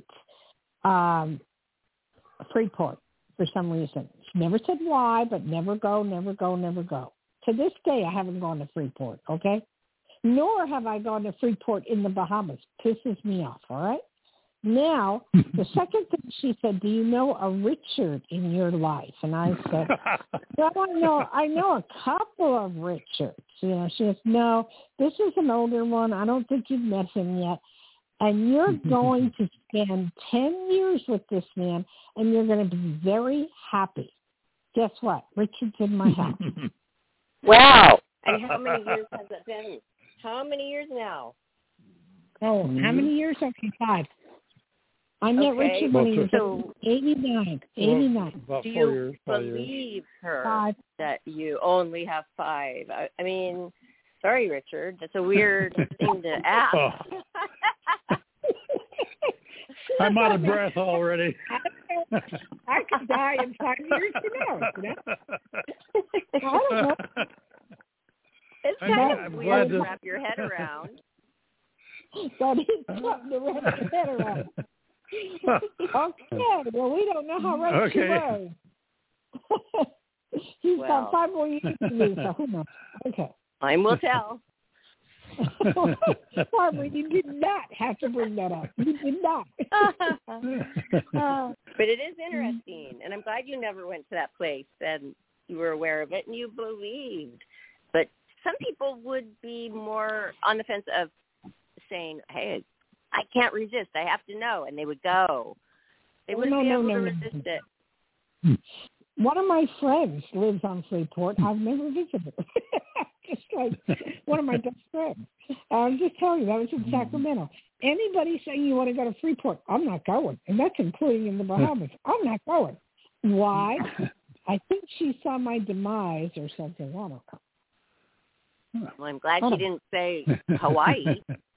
Freeport, for some reason. She never said why, but never go, never go, never go. To this day, I haven't gone to Freeport, okay? Nor have I gone to Freeport in the Bahamas. Pisses me off, all right? Now, the second thing she said, do you know a Richard in your life? And I said, well, I know a couple of Richards. You know, she says, no, this is an older one. I don't think you've met him yet. And you're going to spend 10 years with this man, and you're going to be very happy. Guess what? Richard's in my house. Wow. And how many years has it been? How many years now? Oh, how many years? Okay, 5. I met Richard when he was 89. 89. Do you believe her that you only have 5? I mean, sorry, Richard. That's a weird thing to ask. I'm out of breath already. I could die in 5 years from now. I don't know. It's kind of weird to wrap your head around. That is something to wrap your head around. Okay, well, we don't know how right she was. He's got 5 more years to do, so who knows? Okay. Time will tell. Barbara, you did not have to bring that up. You did not. But it is interesting, and I'm glad you never went to that place and you were aware of it and you believed. But some people would be more on the fence of saying, hey, I can't resist. I have to know. And they would go. They wouldn't be able to resist it. One of my friends lives on Freeport. I've never visited. Just like one of my best friends. I'm just telling you, that was in Sacramento. Anybody saying you want to go to Freeport, I'm not going. And that's including in the Bahamas. I'm not going. Why? I think she saw my demise or something. I don't know. Well, I'm glad she didn't say Hawaii.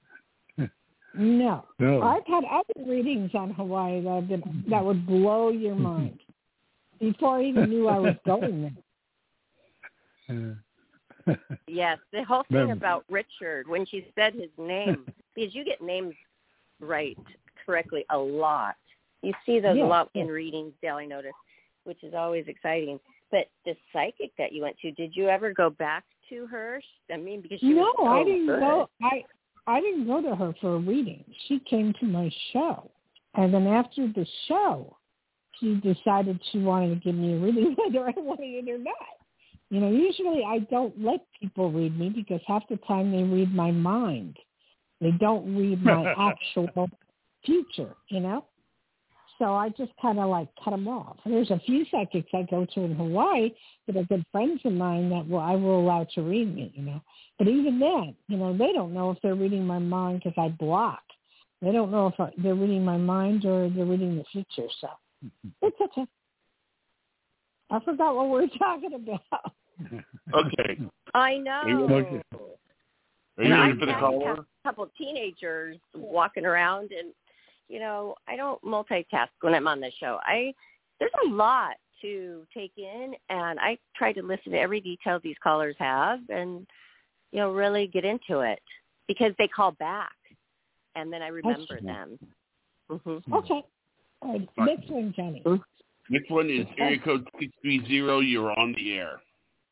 No. I've had other readings on Hawaii that would blow your mind before I even knew I was going there. Yes, the whole thing about Richard, when she said his name, because you get names right correctly a lot. You see those a lot in readings, Daily Notice, which is always exciting. But the psychic that you went to, did you ever go back to her? I mean, because she was I didn't go. I didn't go to her for a reading. She came to my show. And then after the show, she decided she wanted to give me a reading, whether I wanted it or not. You know, usually I don't let people read me because half the time they read my mind. They don't read my actual future, you know? So I just kind of like cut them off. And there's a few psychics I go to in Hawaii that are good friends of mine that I will allow to read me, you know. But even then, you know, they don't know if they're reading my mind because I block. They don't know if they're reading my mind or they're reading the future. So it's okay. I forgot what we were talking about. Okay. I know. Are you ready for the caller? A couple of teenagers walking around, and you know, I don't multitask when I'm on the show. There's a lot to take in, and I try to listen to every detail these callers have, and you know, really get into it because they call back, and then I remember them. Mm-hmm. Okay. All right. Next one, Johnny. Next one is area code 630. You're on the air.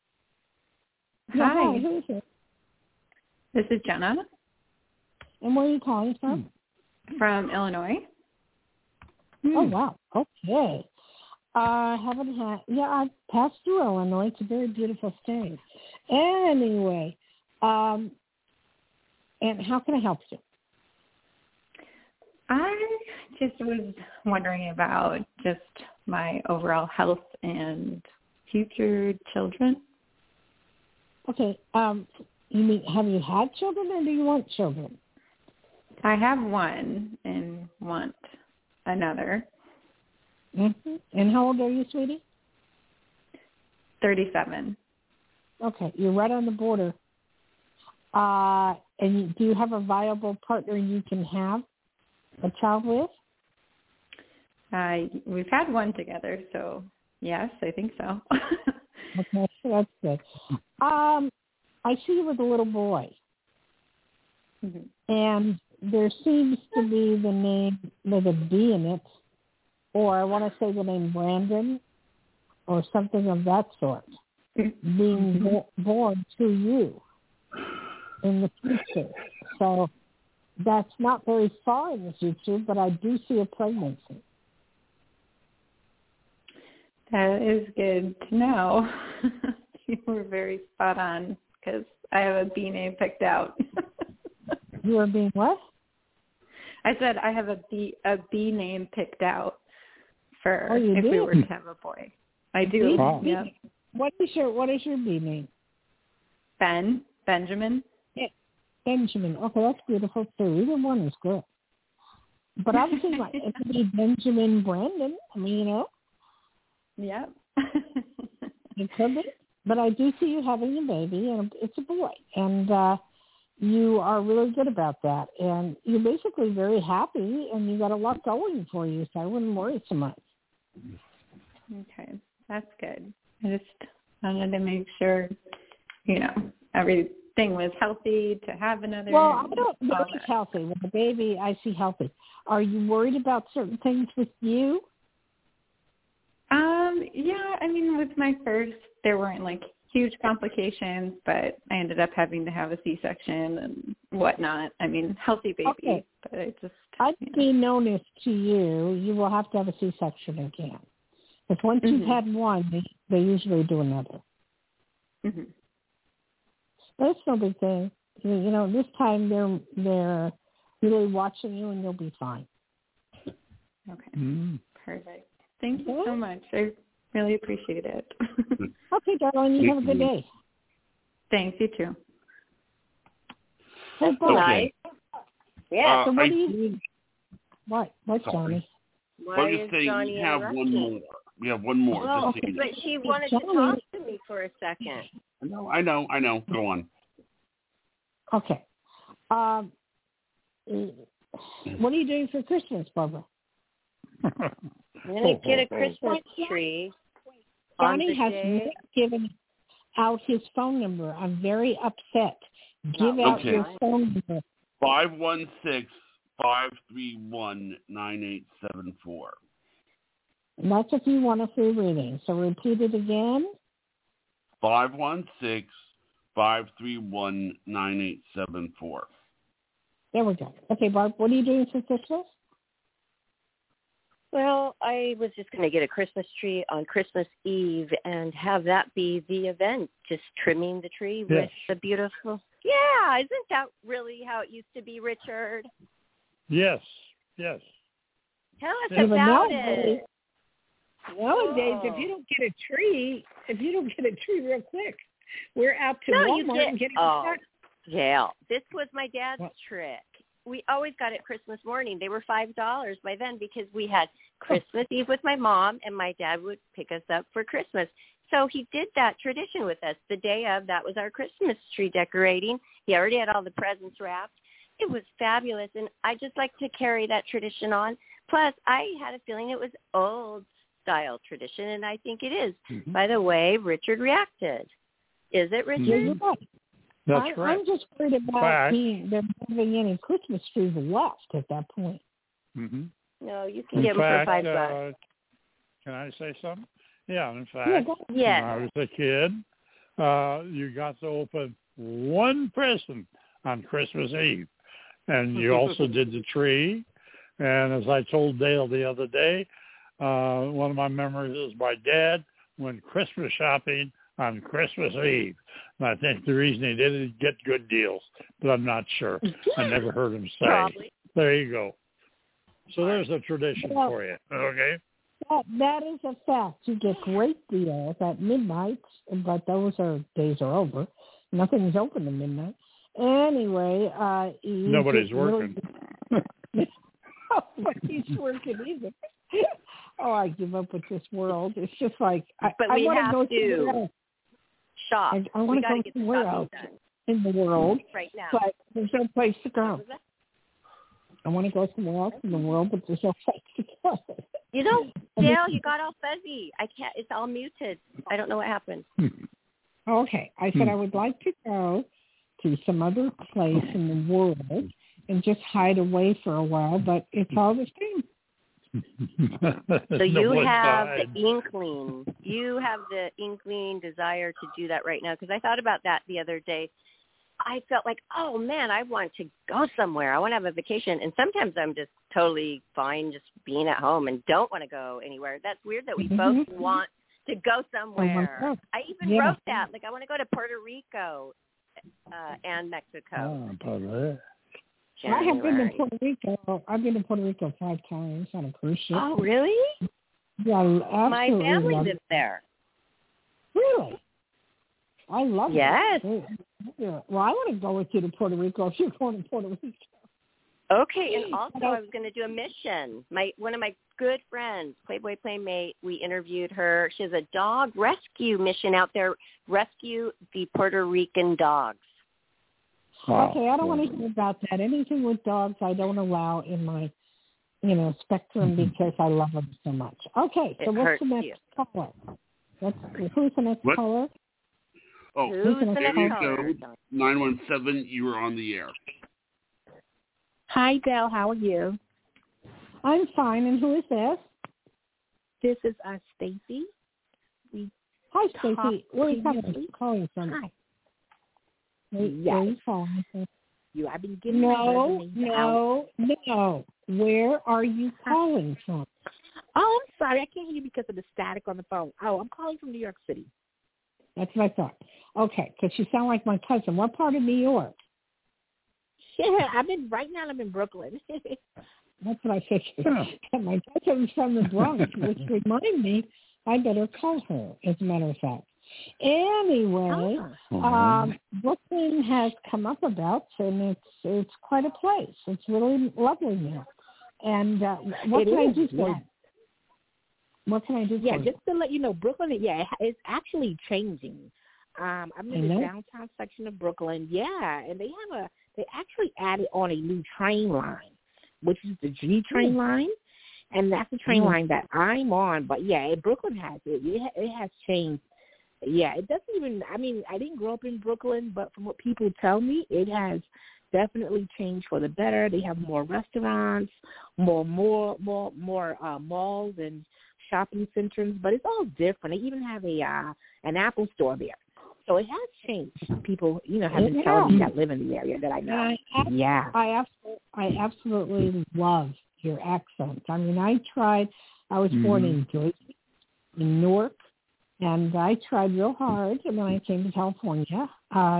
Hi. Who is it? This is Jenna. And where are you calling from? From Illinois. Oh, wow. Okay. I passed through Illinois. It's a very beautiful state. Anyway, and how can I help you? I just was wondering about just my overall health and future children. Okay. You mean, have you had children or do you want children? I have one and want another. Mm-hmm. And how old are you, sweetie? 37. Okay, you're right on the border. And do you have a viable partner you can have a child with? We've had one together, so yes, I think so. Okay, that's good. I see you with a little boy. Mm-hmm. And there seems to be the name with a B in it, or I want to say the name Brandon, or something of that sort, being born to you in the future. So that's not very far in the future, but I do see a pregnancy. That is good to know. You were very spot on because I have a B name picked out. You are being what? I said I have a B name picked out for if do? we were to have a boy. I do. Wow. Yeah. What is your B name? Benjamin. Yeah, Benjamin. Okay, that's beautiful too. Either one is good. But obviously, it could be Benjamin Brandon. I mean, you know. Yeah. It could be. But I do see you having a baby, and it's a boy. And you are really good about that. And you're basically very happy, and you got a lot going for you, so I wouldn't worry so much. Okay, that's good. I just wanted to make sure, you know, everything was healthy to have another. Well, I don't know it's healthy. With the baby, I see healthy. Are you worried about certain things with you? Yeah, I mean, with my first, there weren't like huge complications, but I ended up having to have a C-section and whatnot. I mean, healthy baby, okay. But I just... I'd be noticed to you will have to have a C-section again. Because once you've had one, they usually do another. Mm-hmm. That's no big thing. You know, this time they're really watching you, and you'll be fine. Okay. Perfect. Thank you so much. I really appreciate it. Okay, darling. You have a good day. Thanks. You too. Hey, okay. Yeah. So what do you do? What, Johnny? Why is Johnny we have one more. We have one more. Oh, but she wanted to talk to me for a second. I know. Go on. Okay. What are you doing for Christmas, Barbara? I'm going to get a Christmas tree. Johnny has not given out his phone number. I'm very upset. Give out your phone number. 516-531-9874. And that's if you want a free reading. So repeat it again. 516-531-9874. There we go. Okay, Barb, what are you doing for Christmas? Well, I was just going to get a Christmas tree on Christmas Eve and have that be the event, just trimming the tree with the beautiful... Yeah, isn't that really how it used to be, Richard? Yes. Tell us about it. Nowadays, if you don't get a tree real quick, we're out to Walmart and getting it. Yeah, this was my dad's trick. We always got it Christmas morning. They were $5 by then because we had Christmas Eve with my mom, and my dad would pick us up for Christmas. So he did that tradition with us. The day of, that was our Christmas tree decorating. He already had all the presents wrapped. It was fabulous, and I just like to carry that tradition on. Plus, I had a feeling it was old-style tradition, and I think it is. Mm-hmm. By the way, Richard reacted. Is it, Richard? Mm-hmm. That's right. I'm just worried about there having any Christmas trees left at that point. Mm-hmm. No, you can get them for $5. Can I say something? Yeah, in fact, when I was a kid, you got to open one present on Christmas Eve. And you also did the tree. And as I told Dale the other day, one of my memories is my dad went Christmas shopping on Christmas Eve. And I think the reason he did it is get good deals, but I'm not sure. I never heard him say. Probably. There you go. So there's a tradition for you, okay? That is a fact. You get great deals at midnight, but those days are over. Nothing's open at midnight. Anyway, nobody's working. Nobody's working either. Oh, I give up with this world. It's just like but I we want have to go to shop. I want to go somewhere else in the world, right now. but there's no place to go. I want to go somewhere else in the world, but there's no place to go. You know, Dale, you got all fuzzy. I can't. It's all muted. I don't know what happened. Okay, I said I would like to go to some other place in the world and just hide away for a while, but it's all the same. So you have the inkling. You have the inkling desire to do that right now, because I thought about that the other day. I felt like, oh, man, I want to go somewhere. I want to have a vacation. And sometimes I'm just totally fine just being at home and don't want to go anywhere. That's weird that we both want to go somewhere. I even wrote that. Like, I want to go to Puerto Rico and Mexico. I have been to Puerto Rico. I've been to Puerto Rico 5 times on a cruise ship. Oh, really? Yeah, absolutely. My family lives there. Really? I love it. Yes. Yeah. Well, I want to go with you to Puerto Rico if you're going to Puerto Rico. Okay, and also I was going to do a mission. One of my good friends, Playboy Playmate, we interviewed her. She has a dog rescue mission out there, rescue the Puerto Rican dogs. Okay, I don't want to hear about that. Anything with dogs I don't allow in my, spectrum because I love them so much. Okay, so what's the next caller? Who's the next caller? Oh, area code 917, you were on the air. Hi, Del. How are you? I'm fine. And who is this? This is Stacy. Hi, Stacy. Where are you calling from? Hi. Where are you calling from? I've been getting my resume No. Where are you calling from? Oh, I'm sorry. I can't hear you because of the static on the phone. Oh, I'm calling from New York City. That's what I thought. Okay, because you sound like my cousin. What part of New York? Yeah, I'm in Brooklyn. That's what I figured. My cousin's from the Bronx, which reminded me I better call her, as a matter of fact. Anyway, Brooklyn has come up about, and it's quite a place. It's really lovely now. And what can I do for you? What can I do for you? Yeah, just to let you know, Brooklyn, it's actually changing. I'm in the downtown section of Brooklyn. Yeah, and they actually added on a new train line, which is the G train line, and that's the train line that I'm on. But yeah, Brooklyn has it. It has changed. Yeah, it doesn't even. I mean, I didn't grow up in Brooklyn, but from what people tell me, it has definitely changed for the better. They have more restaurants, more malls and shopping centers, but it's all different. They even have an Apple store there. So it has changed. People, have been telling me that live in the area that I know. I absolutely love your accent. I mean, I was born in Jersey, in Newark, and I tried real hard when I came to California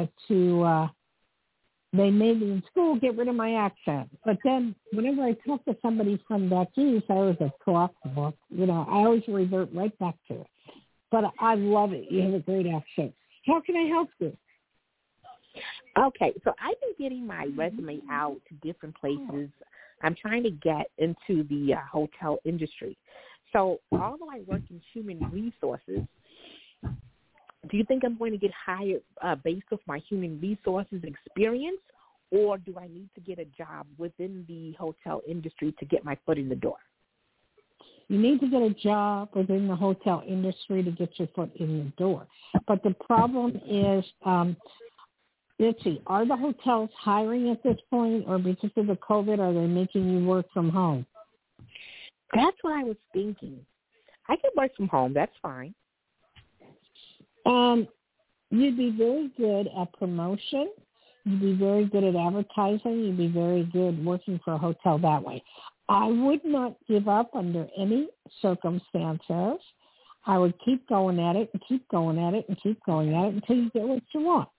they made me in school get rid of my accent. But then whenever I talk to somebody from back east, I was a co-op. I always revert right back to it. But I love it. You have a great accent. How can I help you? Okay, so I've been getting my resume out to different places. I'm trying to get into the hotel industry. So although I work in human resources, do you think I'm going to get hired based off my human resources experience, or do I need to get a job within the hotel industry to get my foot in the door? You need to get a job within the hotel industry to get your foot in the door. But the problem is, let's see, are the hotels hiring at this point, or because of the COVID, are they making you work from home? That's what I was thinking. I could work from home. That's fine. You'd be very good at promotion. You'd be very good at advertising. You'd be very good working for a hotel that way. I would not give up under any circumstances. I would keep going at it and keep going at it and keep going at it until you get what you want.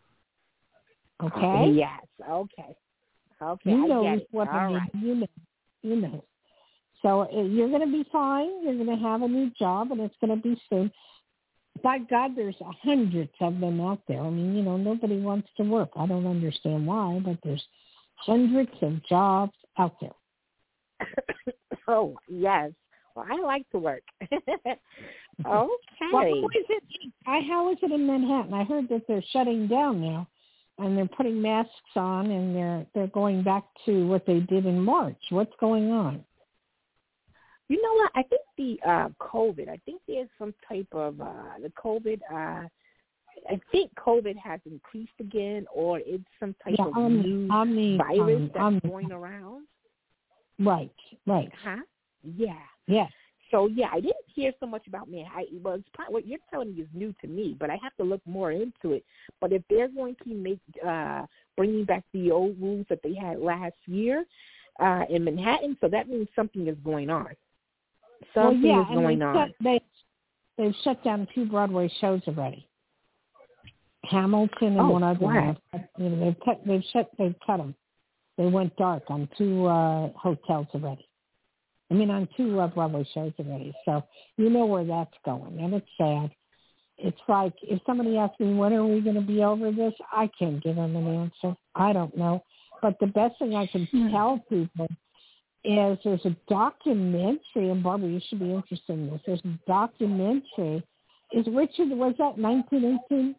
Okay? Yes. Okay. You know I get it. what All I mean. right. You know. You know. So you're going to be fine. You're going to have a new job, and it's going to be soon. By God, there's hundreds of them out there. I mean, nobody wants to work. I don't understand why, but there's hundreds of jobs out there. Oh, yes. Well, I like to work. Okay. Well, how is it in Manhattan? I heard that they're shutting down now, and they're putting masks on, and they're going back to what they did in March. What's going on? You know what? I think the COVID, I think there's some type of the COVID, I think COVID has increased again, or it's some type of new virus that's going around. Right. Huh? Yeah. Yes. So, yeah, I didn't hear so much about it's probably, what you're telling me is new to me, but I have to look more into it. But if they're going to bringing back the old rules that they had last year in Manhattan, so that means something is going on. Something is going on. They've shut down 2 Broadway shows already. Hamilton and one other one. They've cut them. They went dark on 2 hotels already. On 2 Broadway shows already. So you know where that's going, and it's sad. It's like if somebody asks me, when are we going to be over this, I can't give them an answer. I don't know. But the best thing I can tell people is there's a documentary, and Barbara, you should be interested in this. There's a documentary. Was that 1918?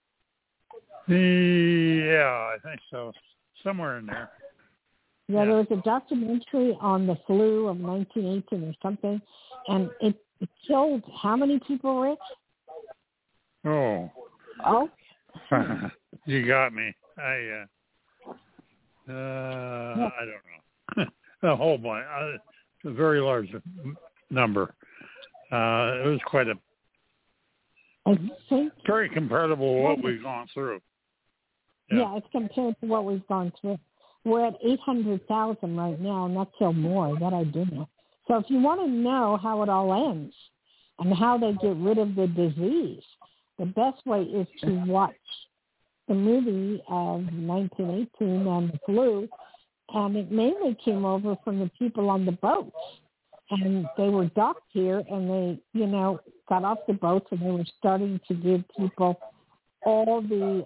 Yeah, I think so. Somewhere in there. Yeah, there was a documentary on the flu of 1918 or something, and it killed how many people, Rich? Oh. You got me. I don't know. A whole bunch. A very large number. It was quite very comparable to what we've gone through. Yeah, it's compared to what we've gone through. We're at 800,000 right now, and that killed more. That I do know. So if you want to know how it all ends and how they get rid of the disease, the best way is to watch the movie of 1918 on the flu. And it mainly came over from the people on the boats. And they were docked here, and they, got off the boats, and they were starting to give people all the,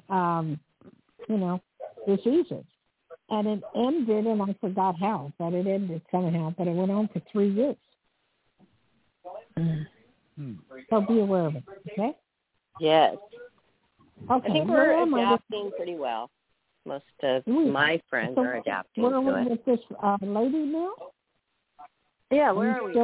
diseases. And it ended, and I forgot how, but it ended somehow. But it went on for 3 years. So be aware of it, okay? Yes. Okay. I think we're adapting pretty well. Most of my friends are adapting to it. Where are we with this lady now? Yeah, where are we?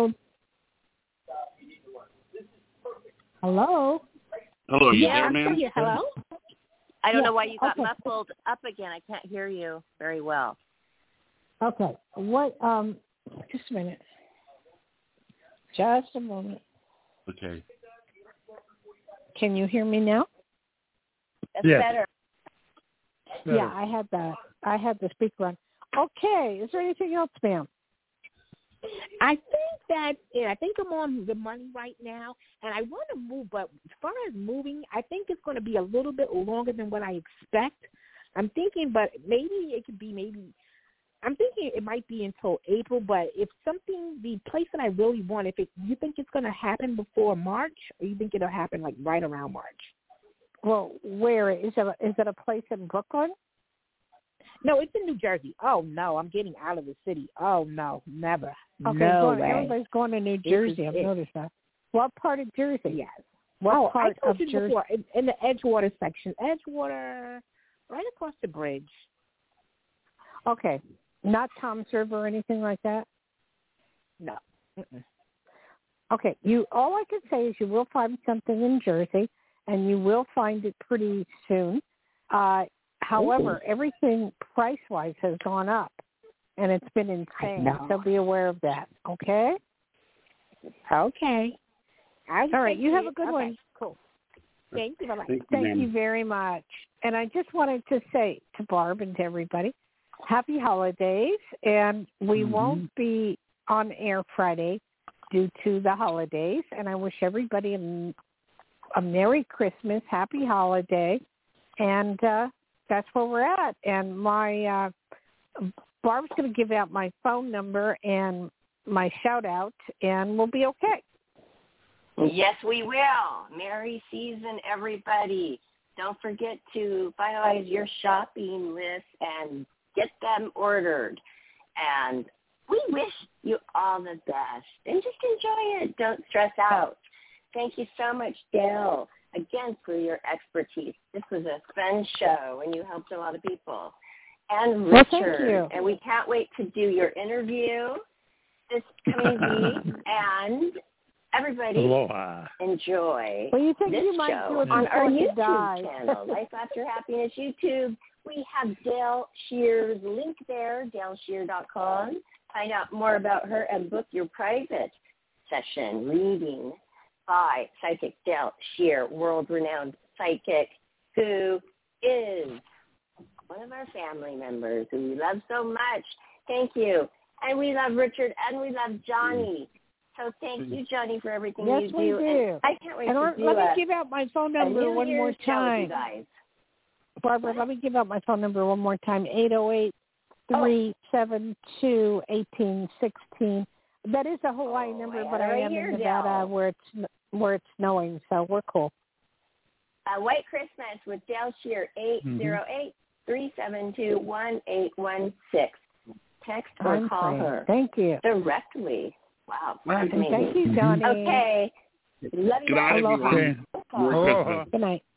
Hello? Hello, you there, ma'am? Hello? I don't know why you got muffled up again. I can't hear you very well. Okay. What, just a minute. Just a moment. Okay. Can you hear me now? That's better. Yeah, I had the speaker on. Okay. Is there anything else, ma'am? I think I'm on the money right now, and I want to move, but as far as moving, I think it's going to be a little bit longer than what I expect. I'm thinking, but maybe it could be I'm thinking it might be until April, but if the place that I really want, you think it's going to happen before March, or you think it'll happen like right around March? Well, where is it a place in Brooklyn? No, it's in New Jersey. Oh, no, I'm getting out of the city. Oh, no, never. Okay, no way. Everybody's going to New Jersey. I've noticed that. What part of Jersey? Yes. What part of Jersey? Before, in the Edgewater section. Edgewater, right across the bridge. Okay. Not Tom's River or anything like that? No. Mm-mm. Okay. All I can say is you will find something in Jersey, and you will find it pretty soon. However, everything price-wise has gone up, and it's been insane. So be aware of that, okay? Okay. All right. You have a good one. Cool. Thank you. Bye-bye. Thank you very much. And I just wanted to say to Barb and to everybody, happy holidays. And we won't be on air Friday due to the holidays. And I wish everybody a Merry Christmas, Happy Holiday. And that's where we're at. And my Barb's going to give out my phone number and my shout out, and we'll be okay. Yes, we will. Merry season, everybody. Don't forget to finalize your shopping list and get them ordered. And we wish you all the best. And just enjoy it. Don't stress out. Thank you so much, Dale, again, for your expertise. This was a fun show, and you helped a lot of people. And Richard. Well, thank you. And we can't wait to do your interview this coming week. And everybody, Aloha. Enjoy well, you think this you might show do it on our YouTube die. channel, Life After Happiness YouTube. We have Dale Shear's link there, daleshear.com. Find out more about her and book your private session reading by Psychic Dale Shear, world-renowned psychic who is one of our family members who we love so much. Thank you. And we love Richard, and we love Johnny. So thank you, Johnny, for everything yes, you do. We do. And I can't wait and to do let me give out my phone number one more time. Guys. Barbara, let me give out my phone number one more time, 808-372-1816. That is a Hawaii number, but I am in Nevada where it's snowing, so we're cool. White Christmas with Dale Shear, 808-372-1816. Text or call her. Thank you. Directly. Wow. That's amazing. Thank you, Johnny. Okay. Love you. Good night, everyone. Aloha. Good night.